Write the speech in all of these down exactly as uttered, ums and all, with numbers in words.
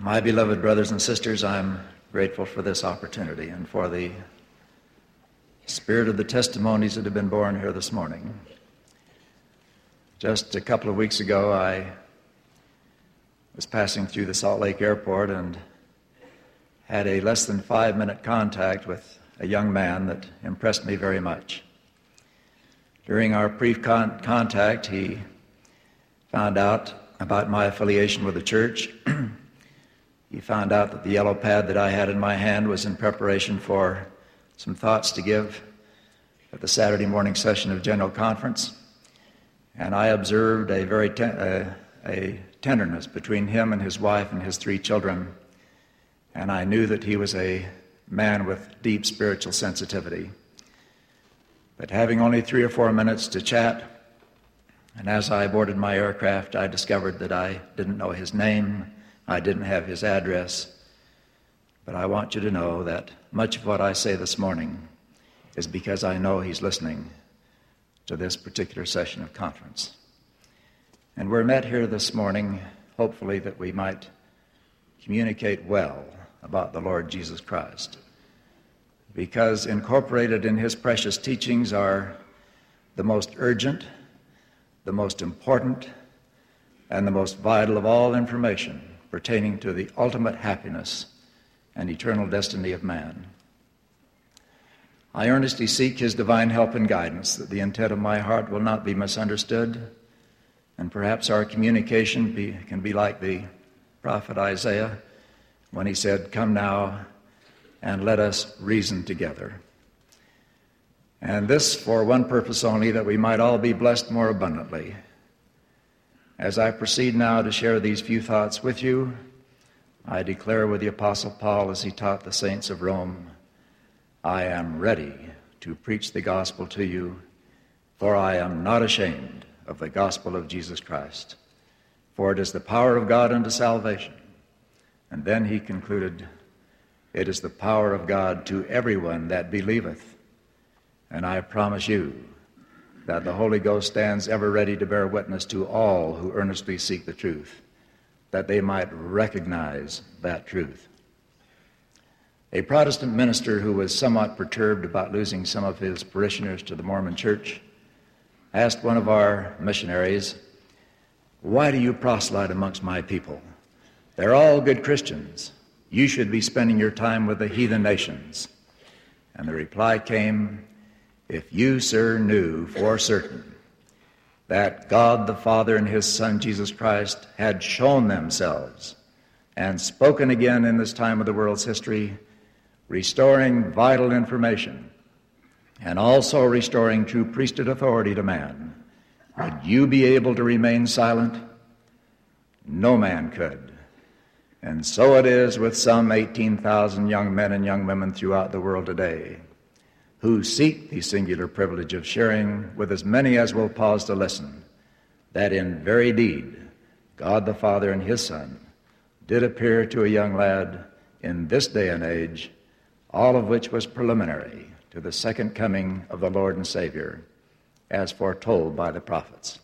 My beloved brothers and sisters, I'm grateful for this opportunity and for the spirit of the testimonies that have been born here this morning. Just a couple of weeks ago, I was passing through the Salt Lake Airport and had a less than five-minute contact with a young man that impressed me very much. During our brief con- contact, he found out about my affiliation with the church. He found out that the yellow pad that I had in my hand was in preparation for some thoughts to give at the Saturday morning session of General Conference. And I observed a very ten- uh, a tenderness between him and his wife and his three children. And I knew that he was a man with deep spiritual sensitivity. But having only three or four minutes to chat, and as I boarded my aircraft, I discovered that I didn't know his name, I didn't have his address. But I want you to know that much of what I say this morning is because I know he's listening to this particular session of conference. And we're met here this morning, hopefully that we might communicate well about the Lord Jesus Christ, because incorporated in his precious teachings are the most urgent, the most important, and the most vital of all information pertaining to the ultimate happiness and eternal destiny of man. I earnestly seek his divine help and guidance, that the intent of my heart will not be misunderstood, and perhaps our communication be, can be like the prophet Isaiah when he said, "Come now and let us reason together." And this for one purpose only, that we might all be blessed more abundantly. As I proceed now to share these few thoughts with you, I declare with the Apostle Paul as he taught the saints of Rome, "I am ready to preach the gospel to you, for I am not ashamed of the gospel of Jesus Christ, for it is the power of God unto salvation." And then he concluded, "It is the power of God to everyone that believeth." And I promise you that the Holy Ghost stands ever ready to bear witness to all who earnestly seek the truth, that they might recognize that truth. A Protestant minister who was somewhat perturbed about losing some of his parishioners to the Mormon Church asked one of our missionaries, "Why do you proselyte amongst my people? They're all good Christians. You should be spending your time with the heathen nations." And the reply came, "If you, sir, knew for certain that God the Father and his Son Jesus Christ had shown themselves and spoken again in this time of the world's history, restoring vital information and also restoring true priesthood authority to man, would you be able to remain silent? No man could." And so it is with some eighteen thousand young men and young women throughout the world today who seek the singular privilege of sharing with as many as will pause to listen, that in very deed God the Father and his Son did appear to a young lad in this day and age, all of which was preliminary to the second coming of the Lord and Savior, as foretold by the prophets.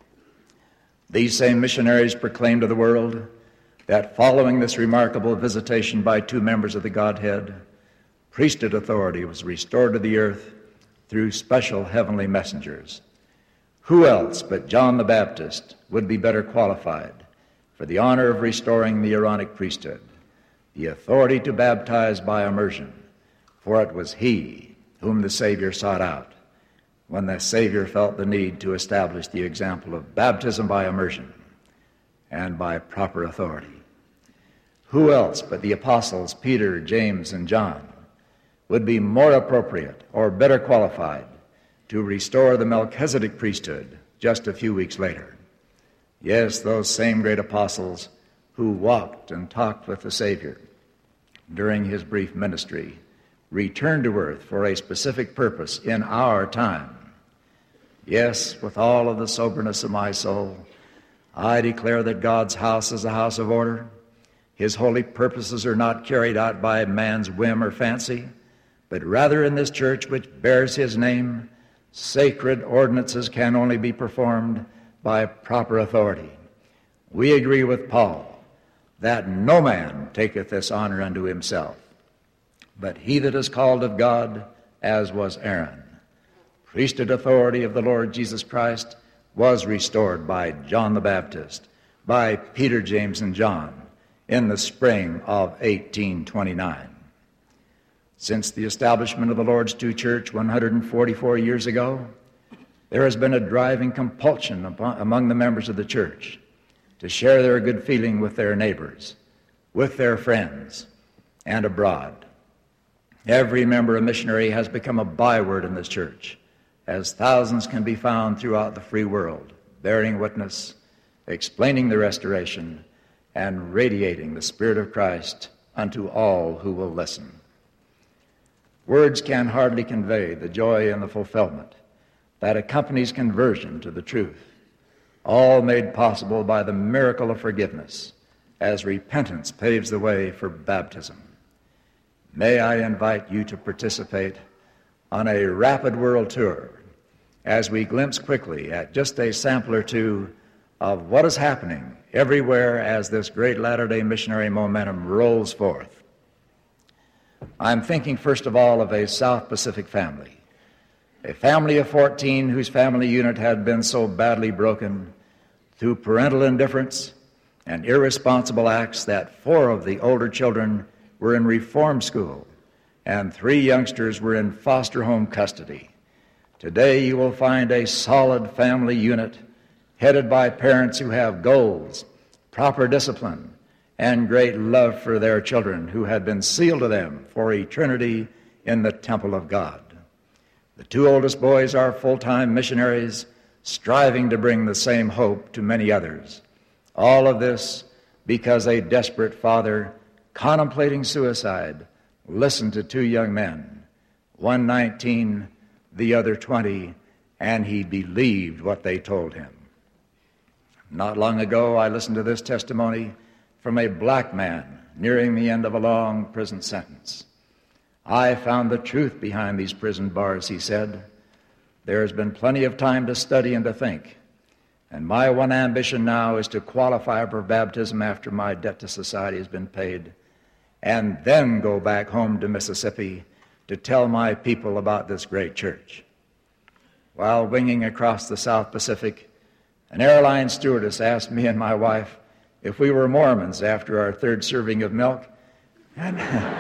These same missionaries proclaimed to the world that following this remarkable visitation by two members of the Godhead, priesthood authority was restored to the earth through special heavenly messengers. Who else but John the Baptist would be better qualified for the honor of restoring the Aaronic priesthood, the authority to baptize by immersion? For it was he whom the Savior sought out when the Savior felt the need to establish the example of baptism by immersion and by proper authority. Who else but the apostles Peter, James, and John would be more appropriate or better qualified to restore the Melchizedek priesthood just a few weeks later? Yes, those same great apostles who walked and talked with the Savior during his brief ministry returned to earth for a specific purpose in our time. Yes, with all of the soberness of my soul, I declare that God's house is a house of order. His holy purposes are not carried out by man's whim or fancy, but rather in this church which bears his name, sacred ordinances can only be performed by proper authority. We agree with Paul that no man taketh this honor unto himself, but he that is called of God, as was Aaron. Priesthood authority of the Lord Jesus Christ was restored by John the Baptist, by Peter, James, and John in the spring of eighteen twenty-nine. Since the establishment of the Lord's True Church one hundred forty-four years ago, there has been a driving compulsion upon, among the members of the church to share their good feeling with their neighbors, with their friends, and abroad. Every member of missionary has become a byword in this church, as thousands can be found throughout the free world, bearing witness, explaining the restoration, and radiating the Spirit of Christ unto all who will listen. Words can hardly convey the joy and the fulfillment that accompanies conversion to the truth, all made possible by the miracle of forgiveness as repentance paves the way for baptism. May I invite you to participate on a rapid world tour as we glimpse quickly at just a sample or two of what is happening everywhere as this great Latter-day missionary momentum rolls forth. I'm thinking first of all of a South Pacific family, a family of fourteen whose family unit had been so badly broken through parental indifference and irresponsible acts that four of the older children were in reform school and three youngsters were in foster home custody. Today you will find a solid family unit headed by parents who have goals, proper discipline, and great love for their children who had been sealed to them for eternity in the temple of God. The two oldest boys are full-time missionaries striving to bring the same hope to many others. All of this because a desperate father contemplating suicide listened to two young men, one nineteen, the other twenty, and he believed what they told him. Not long ago, I listened to this testimony from a black man nearing the end of a long prison sentence. I found the truth behind these prison bars, he said. There has been plenty of time to study and to think, and my one ambition now is to qualify for baptism after my debt to society has been paid, and then go back home to Mississippi to tell my people about this great church. While winging across the South Pacific, an airline stewardess asked me and my wife if we were Mormons after our third serving of milk. And,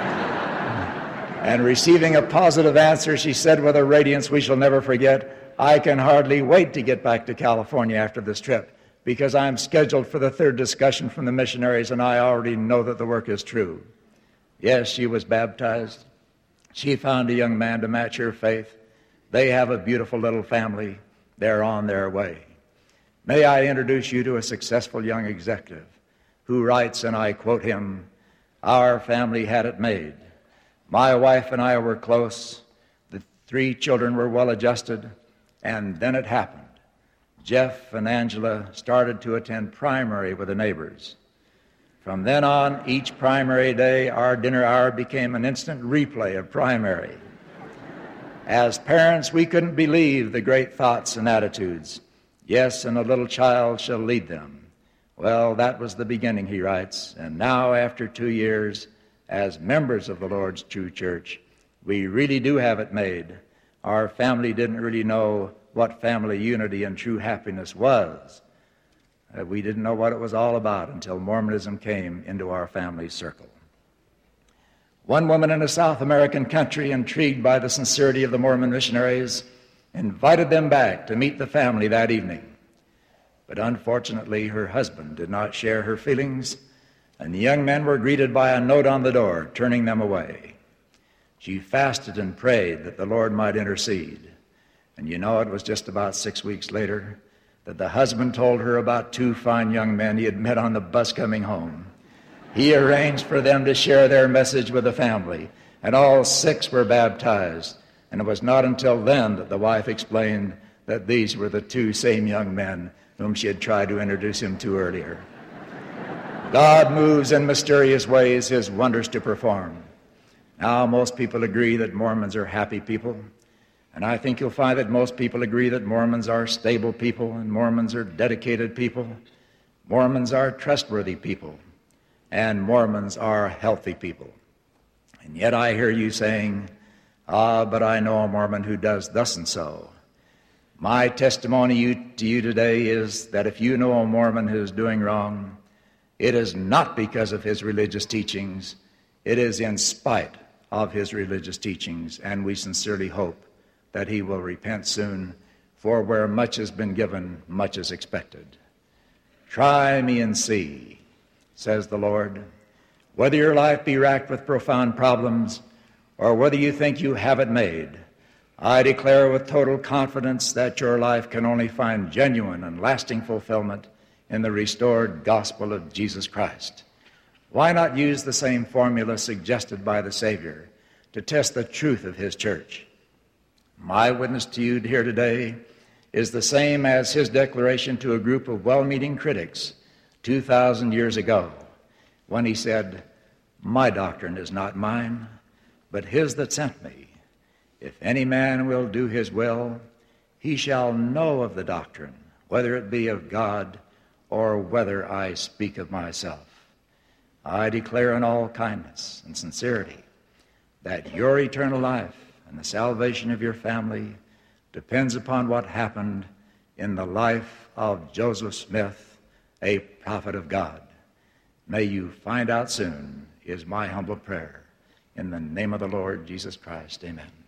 and receiving a positive answer, she said with a radiance we shall never forget, "I can hardly wait to get back to California after this trip because I'm scheduled for the third discussion from the missionaries and I already know that the work is true." Yes, she was baptized. She found a young man to match her faith. They have a beautiful little family. They're on their way. May I introduce you to a successful young executive who writes, and I quote him, "Our family had it made. My wife and I were close. The three children were well adjusted, and then it happened. Jeff and Angela started to attend primary with the neighbors. From then on, each primary day, our dinner hour became an instant replay of primary. As parents, we couldn't believe the great thoughts and attitudes. Yes, and a little child shall lead them. Well, that was the beginning," he writes, "and now, after two years, as members of the Lord's True Church, we really do have it made. Our family didn't really know what family unity and true happiness was. Uh, we didn't know what it was all about until Mormonism came into our family circle." One woman in a South American country, intrigued by the sincerity of the Mormon missionaries, invited them back to meet the family that evening. But unfortunately, her husband did not share her feelings, and the young men were greeted by a note on the door, turning them away. She fasted and prayed that the Lord might intercede. And you know, it was just about six weeks later that the husband told her about two fine young men he had met on the bus coming home. He arranged for them to share their message with the family, and all six were baptized. And it was not until then that the wife explained that these were the two same young men whom she had tried to introduce him to earlier. God moves in mysterious ways his wonders to perform. Now, most people agree that Mormons are happy people, and I think you'll find that most people agree that Mormons are stable people and Mormons are dedicated people. Mormons are trustworthy people. and Mormons are healthy people. And yet I hear you saying, ah, but I know a Mormon who does thus and so. My testimony you, to you today is that if you know a Mormon who is doing wrong, it is not because of his religious teachings. It is in spite of his religious teachings, and we sincerely hope that he will repent soon, for where much has been given, much is expected. Try me and see, says the Lord. Whether your life be racked with profound problems or whether you think you have it made, I declare with total confidence that your life can only find genuine and lasting fulfillment in the restored gospel of Jesus Christ. Why not use the same formula suggested by the Savior to test the truth of his church? My witness to you here today is the same as his declaration to a group of well-meaning critics two thousand years ago, when he said, "My doctrine is not mine, but his that sent me. If any man will do his will, he shall know of the doctrine, whether it be of God or whether I speak of myself." I declare in all kindness and sincerity that your eternal life and the salvation of your family depends upon what happened in the life of Joseph Smith, a prophet of God. May you find out soon, is my humble prayer. In the name of the Lord Jesus Christ, amen.